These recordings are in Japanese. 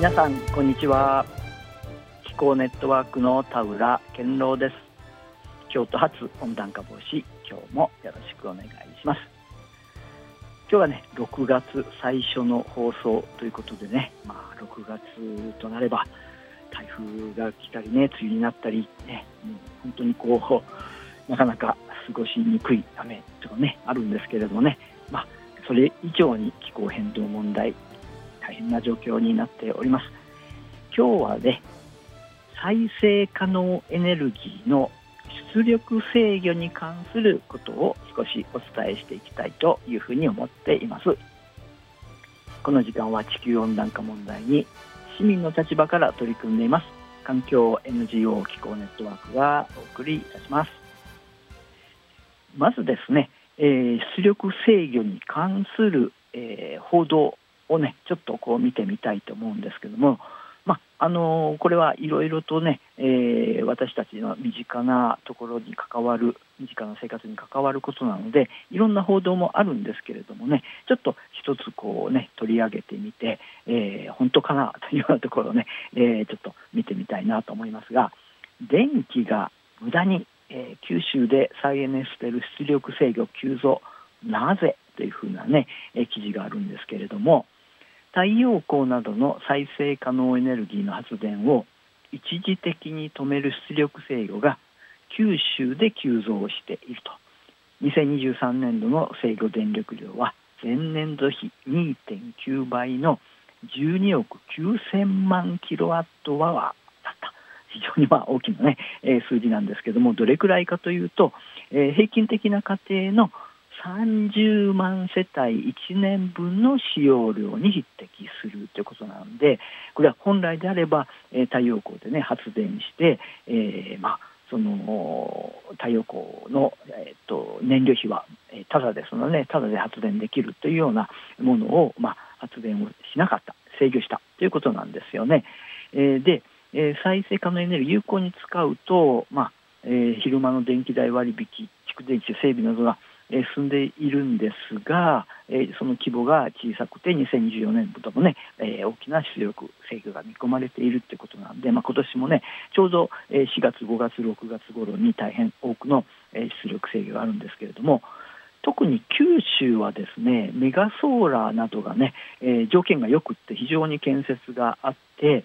皆さんこんにちは。気候ネットワークの田浦健郎です。京都発温暖化防止、今日もよろしくお願いします。今日はね6月最初の放送ということでね、6月となれば台風が来たりね、梅雨になったりね、本当になかなか過ごしにくい雨とかねあるんですけれどもね、それ以上に気候変動問題大変な状況になっております。今日はね、再生可能エネルギーの出力制御に関することを少しお伝えしていきたいというふうに思っています。この時間は地球温暖化問題に市民の立場から取り組んでいます環境 NGO 気候ネットワークがお送りいたします。まずですね、出力制御に関する、報道をねちょっと見てみたいと思うんですけども、これはいろいろとね、私たちの身近なところに関わる、身近な生活に関わることなので、いろんな報道もあるんですけれどもね、ちょっと一つ取り上げてみて、本当かなというようなところをね、ちょっと見てみたいなと思いますが、電気が無駄に、九州で再エネ捨てる出力制御急増、なぜというふうなね、記事があるんですけれども、太陽光などの再生可能エネルギーの発電を一時的に止める出力制御が九州で急増していると。2023年度の制御電力量は前年度比 2.9 倍の12億9000万キロワットアワーだった。非常に大きなね、数字なんですけども、どれくらいかというと、平均的な家庭の30万世帯1年分の使用量に匹敵するということなので、これは本来であれば、太陽光でね発電して、その太陽光の、燃料費はただですので、ただで発電できるというようなものを、発電をしなかった、制御したということなんですよね。で、再生可能エネルギー有効に使うと、昼間の電気代割引、蓄電池整備などが進んでいるんですが、その規模が小さくて2024年度もね、大きな出力制御が見込まれているということなので、今年もねちょうど4月5月6月頃に大変多くの出力制御があるんですけれども、特に九州はですね、メガソーラーなどがね、条件が良くって非常に建設があって、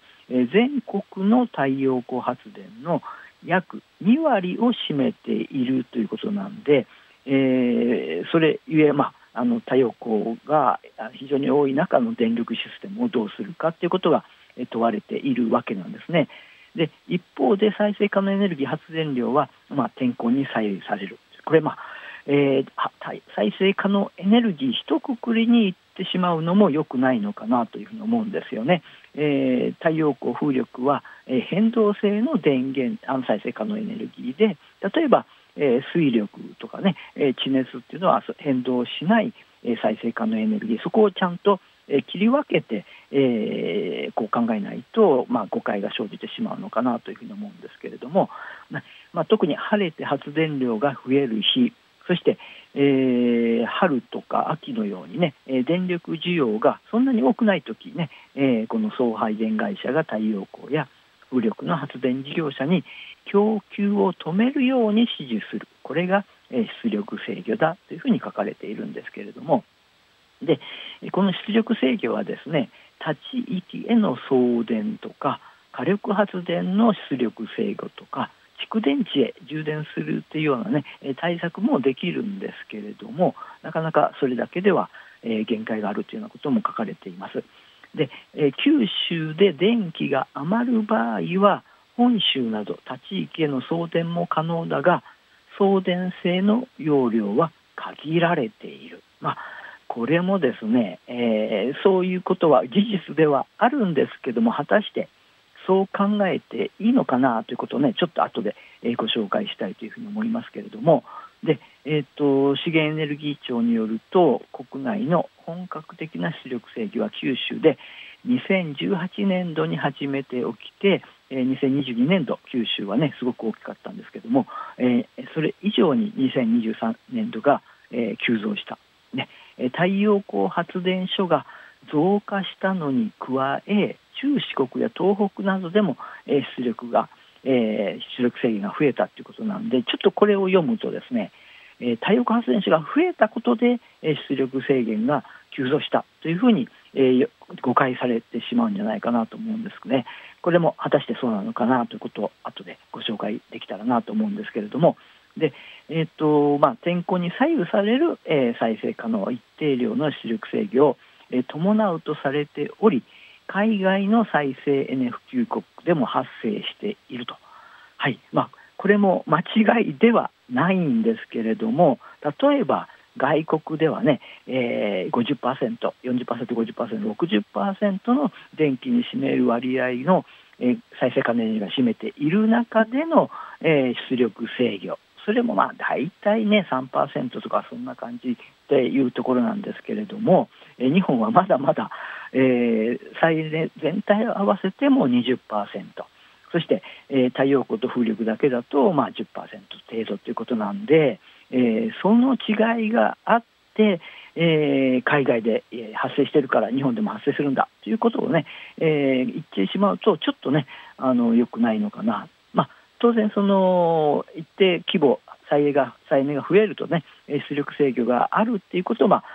全国の太陽光発電の約2割を占めているということなんで、それゆえ、太陽光が非常に多い中の電力システムをどうするかということが問われているわけなんですね。で、一方で再生可能エネルギー発電量は、天候に左右される。これ再生可能エネルギー一括りにいってしまうのも良くないのかなというふうに思うんですよね。太陽光風力は、変動性の電源再生可能エネルギーで、例えば水力とかね、地熱っていうのは変動しない再生可能エネルギー、そこをちゃんと切り分けて、考えないと、誤解が生じてしまうのかなというふうに思うんですけれども、特に晴れて発電量が増える日、そして、春とか秋のようにね、電力需要がそんなに多くないときね、この送配電会社が太陽光や風力の発電事業者に供給を止めるように指示する、これが出力制御だというふうに書かれているんですけれども、でこの出力制御はですね、立ち域への送電とか火力発電の出力制御とか蓄電池へ充電するというようなね対策もできるんですけれども、なかなかそれだけでは限界があるというようなことも書かれています。で、九州で電気が余る場合は本州など他地域への送電も可能だが、送電性の容量は限られている。これもですね、そういうことは事実ではあるんですけども、果たしてそう考えていいのかなということをね、ちょっと後でご紹介したいというふうに思いますけれども、で、資源エネルギー庁によると、国内の本格的な出力制御は九州で2018年度に初めて起きて、2022年度九州はねすごく大きかったんですけども、それ以上に2023年度が、急増した、太陽光発電所が増加したのに加え、 中四国や東北などでも、出力制限が増えたということなんで、ちょっとこれを読むとですね、太陽光発電所が増えたことで、出力制限が急増したというふうに、誤解されてしまうんじゃないかなと思うんですね。これも果たしてそうなのかなということを後でご紹介できたらなと思うんですけれども、で、天候に左右される、再生可能一定量の出力制御を、伴うとされており、海外の再生エネ普及国でも発生していると。はい、これも間違いではないんですけれども、例えば外国ではね、50%、40%、50%、60% の電気に占める割合の、再生可能エネルギーが占めている中での、出力制御、それも大体ね 3% とかそんな感じっていうところなんですけれども、日本はまだまだ、再エネ全体を合わせても 20%、そして、太陽光と風力だけだと、10% 程度ということなんで、その違いがあって、海外で発生しているから日本でも発生するんだということをね、言ってしまうとちょっとね良くないのかな。当然その一定規模再エネが増えるとね、出力制御があるっていうことは、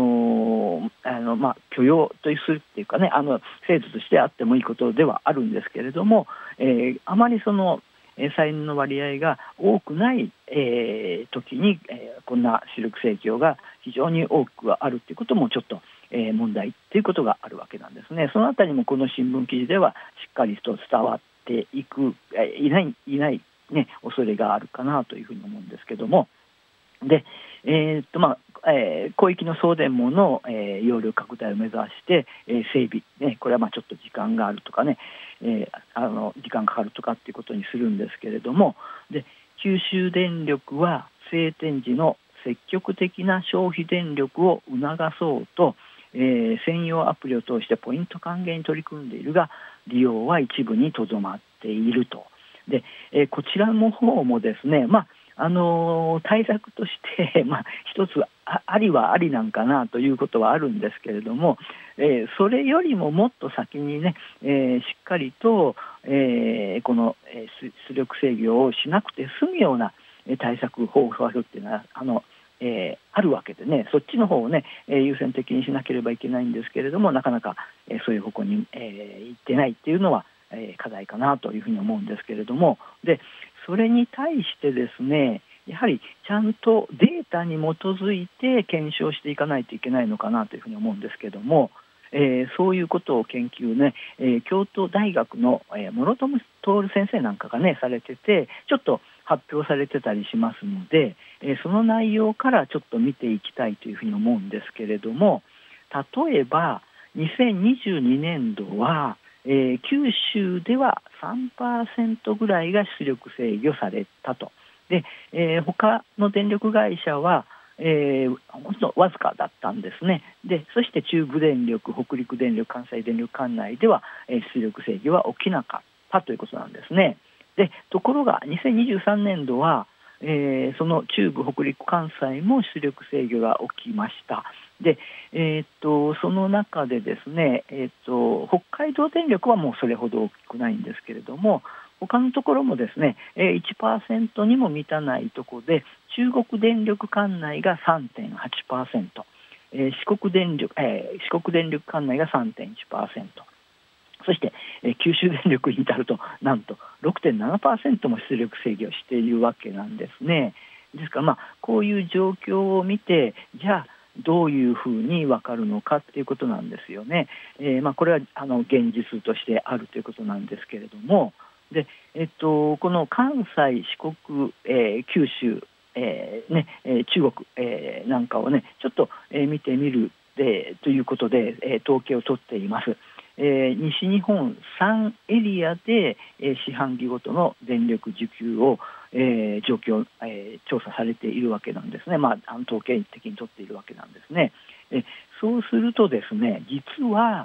許容とするっていうかね、制度としてあってもいいことではあるんですけれども、あまりその再エネの割合が多くない、時に、こんな出力制御が非常に多くあるということもちょっと、問題ということがあるわけなんですね。そのあたりもこの新聞記事ではしっかりと伝わっていないね、恐れがあるかなというふうに思うんですけども、で、広域の送電網の、容量拡大を目指して、整備、ね、これはちょっと時間があるとかね、時間かかるとかっていうことにするんですけれども、で九州電力は晴天時の積極的な消費電力を促そうと、専用アプリを通してポイント還元に取り組んでいるが、利用は一部にとどまっていると。で、こちらの方もですね、対策として一つありはありなんかなということはあるんですけれども、それよりももっと先にね、しっかりと、この、出力制御をしなくて済むような対策方法っていうのはあるわけでね、そっちの方をね、優先的にしなければいけないんですけれども、なかなか、そういう方向に、行ってないっていうのは、課題かなというふうに思うんですけれども、でそれに対してですね、やはりちゃんとデータに基づいて検証していかないといけないのかなというふうに思うんですけれども、そういうことを研究ね、京都大学の、諸富徹先生なんかがねされてて、ちょっと発表されてたりしますので、その内容からちょっと見ていきたいというふうに思うんですけれども、例えば2022年度は、九州では 3% ぐらいが出力制御されたと。で、他の電力会社は、ほんとわずかだったんですね。でそして中部電力、北陸電力、関西電力管内では、出力制御は起きなかったということなんですね。でところが2023年度は、その中部、北陸、関西も出力制御が起きました。で、その中でですね、北海道電力はもうそれほど大きくないんですけれども、他のところもですね、1% にも満たないところで、中国電力管内が 3.8%、四国電力管内が 3.1%、そして、九州電力に至るとなんと 6.7% も出力制御しているわけなんですね。ですからこういう状況を見て、じゃあどういうふうに分かるのかということなんですよね。これは現実としてあるということなんですけれども、で、この関西、四国、九州、中国、なんかをねちょっと、見てみるということで、統計を取っています。西日本3エリアで、四半期ごとの電力需給を、状況、調査されているわけなんですね。統計的に取っているわけなんですね。そうするとですね、実は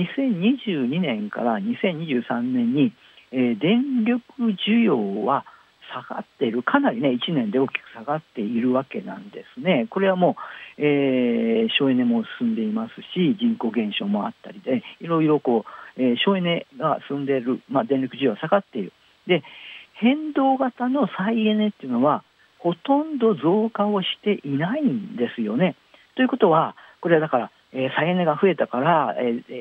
2022年から2023年に、電力需要は下がっている、かなりね1年で大きく下がっているわけなんですね。これはもう、省エネも進んでいますし、人口減少もあったりで、いろいろ省エネが進んでいる、電力需要が下がっている。で、変動型の再エネっていうのはほとんど増加をしていないんですよね。ということはこれはだから、再エネが増えたから、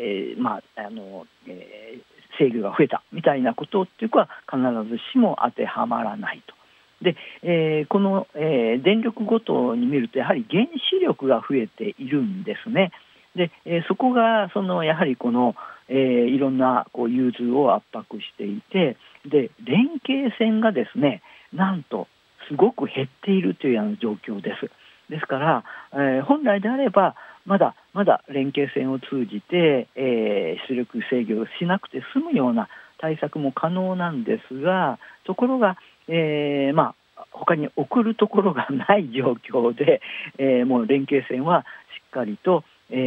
制御が増えたみたいなことっていうかは必ずしも当てはまらないと。で、この、電力ごとに見るとやはり原子力が増えているんですね。で、そこがやはりこの、いろんな融通を圧迫していて、で連携線がですねなんとすごく減っているというような状況です。ですから、本来であればまだ連携線を通じて、出力制御をしなくて済むような対策も可能なんですが、ところが、他に送るところがない状況で、もう連携線はしっかりと、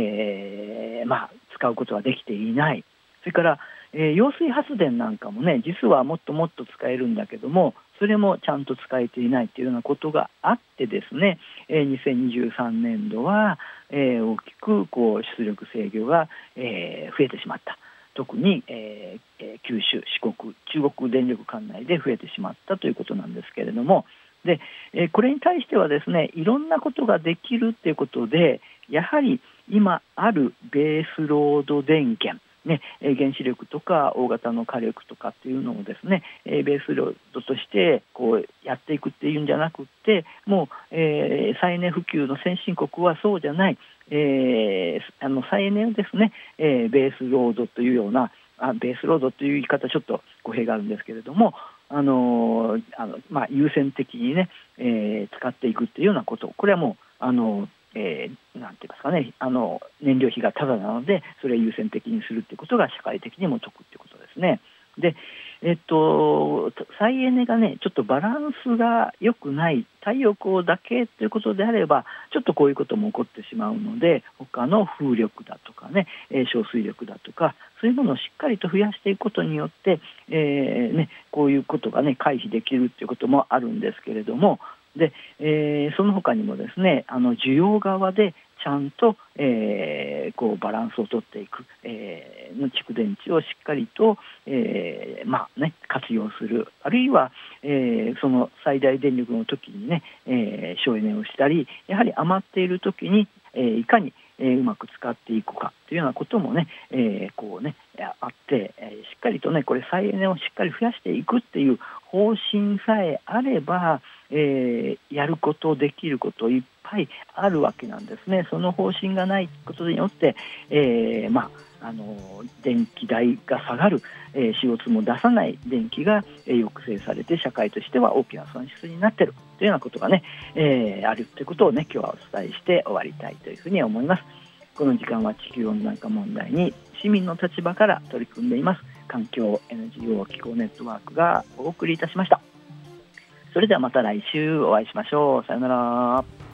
使うことができていない。それから、揚水発電なんかもね実はもっともっと使えるんだけどもそれもちゃんと使えていないというようなことがあってですね、2023年度は、大きく出力制御が、増えてしまった。特に、九州、四国、中国電力管内で増えてしまったということなんですけれども、で、これに対してはですねいろんなことができるということでやはり今あるベースロード電源原子力とか大型の火力とかっていうのをですね、ベースロードとしてやっていくっていうんじゃなくってもう、再エネ普及の先進国はそうじゃない、再エネをですね、ベースロードというようなベースロードという言い方ちょっと語弊があるんですけれども優先的にね、使っていくっていうようなことこれはもうなんて言いますかね燃料費がタダなのでそれを優先的にするということが社会的にも得ということですね。で、再エネがねちょっとバランスが良くない太陽光だけということであればちょっとこういうことも起こってしまうので他の風力だとかね小水力だとかそういうものをしっかりと増やしていくことによって、こういうことがね回避できるということもあるんですけれどもで、その他にもですね需要側でちゃんと、バランスをとっていく、蓄電池をしっかりと、活用するあるいは、その最大電力の時にね、省エネをしたりやはり余っている時に、いかにうまく使っていくかというようなこともね、あって、しっかりとねこれ再エネをしっかり増やしていくっていう方針さえあれば、やることできることいっぱいあるわけなんですね。その方針がないことによって、電気代が下がる、CO2 も出さない電気が、抑制されて社会としては大きな損失になっているというようなことがね、あるということをね今日はお伝えして終わりたいというふうに思います。この時間は地球温暖化問題に市民の立場から取り組んでいます環境 NGO 気候ネットワークがお送りいたしました。それではまた来週お会いしましょう。さようなら。